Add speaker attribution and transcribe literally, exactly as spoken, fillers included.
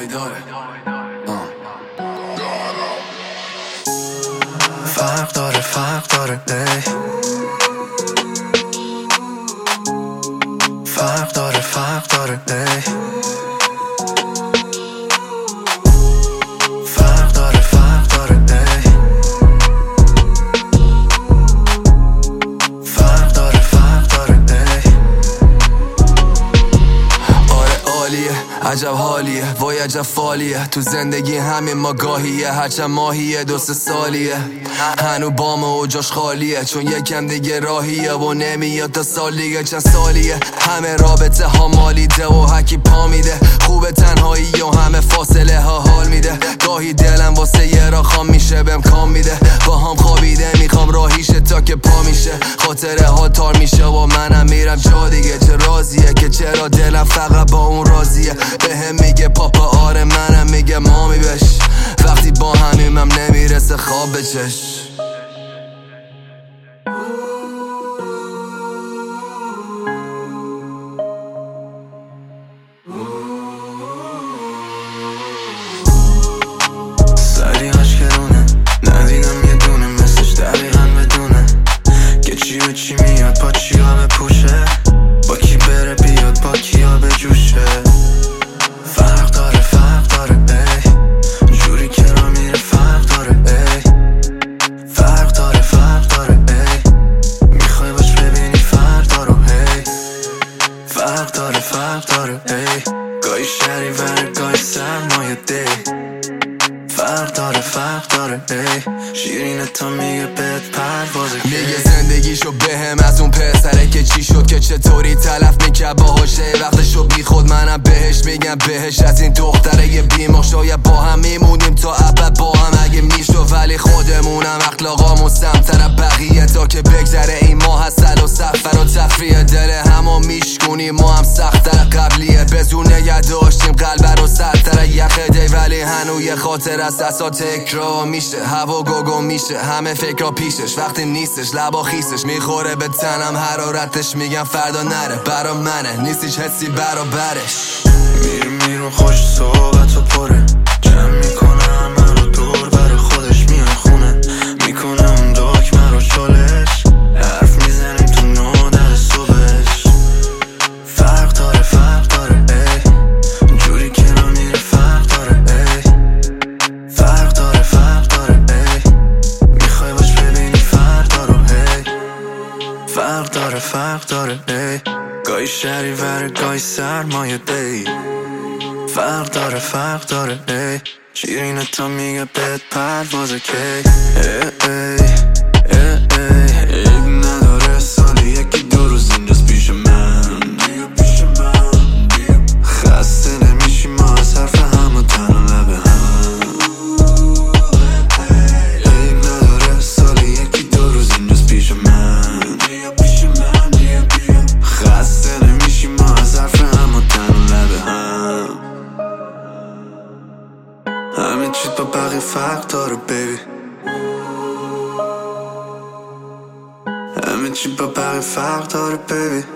Speaker 1: پایداره. فرق داره فرق داره ای فرق داره فرق داره ای فرق داره فرق داره ای فرق داره فرق داره ای آره عالیه عجب حالیه وای عجب فالیه تو زندگی همین ما گاهیه هرچند ماهیه دو سه سالیه هنو بام و جاش خالیه چون یکم دیگه راهیه و نمیاد تا سال دیگه چند سالیه همه رابطه ها مالیده و هکی پا میده خوبه تنهایی و همه فاصله ها حال میده گاهی دلم واسه یه را خام میشه بهم کام میده با هم خوابیده میخوام راهیشه تا که پا میشه خاطره ها تار میشه و منم میرم جا دیگه چه رازیه که چرا دلم فقط با اون راضیه بهم میگه پاپا آره منم میگه مامی بش وقتی با همیمم نمیرسه خواب بچش سریعش کرونه ندیدم یه دونه مثلش دقیقا بدونه که چی و چی میاد با چی ها بپوشه با کی بره بیاد با کی ها بجوشه فرق داره فرق داره ای جوری که را میره فرق داره ای فرق داره فرق داره ای میخوای باش ببینی فرق داره ای فرق داره فرق داره ای گاهی شری وره گاهی سرمایه دی فرق داره فرق داره ای شیرینه تا میگه بهت پروازه میگه زندگیشو بهم از اون پسره که چی شد که چطوری تلف میکرد باهاشه وقتشو بی خود منم بهش میگم بهش از این دختره یه بیمار شاید با هم میمونیم تا ابد با هم اگه میشو ولی خودمونم اخلاقامون سمتر بقیه تا که بگذره این ماه حسل و سفر و تفریه دل همو میشکونیم ما هم سختر قبلیه بزون نگه داشتیم قلب رو سرتر یخه دی ولی هنو یه خاطر از دستا تکرار میشه هوا گوگو میشه همه فکرها پیشش وقتی نیستش لبا خیسش میخوره به تنم حرارتش میگم فردا نره برا منه نیست هیچ حسی برابرش میر میرون خوش صحبت و پره جمع میکنه همه رو دور بر خودش میان خونه میکنه اون داکمه رو چالش حرف میزنیم تو نادر صبحش فرق داره فرق داره ای جوری که را میره فرق داره ای فرق داره فرق داره ای میخوای باش ببینی فرق داره ای فرق داره فرق داره ای گاهی شری وره گاهی سرمایه دی فرق داره فرق داره ای شیرینه تا میگه بهت پروازه کی ای ای ای ای ای نداره سالی یکی دو روز اینجاست پیش من خسته نمیشی ما از حرف هم و تن و لب هم ای نداره سالی یکی دو روز اینجاست پیش من خسته نمیشی ما از حرف هم و تن و لب هم همه چیز با بقیه فرق داره بیبی همه چی با بقیه فرق داره بیبی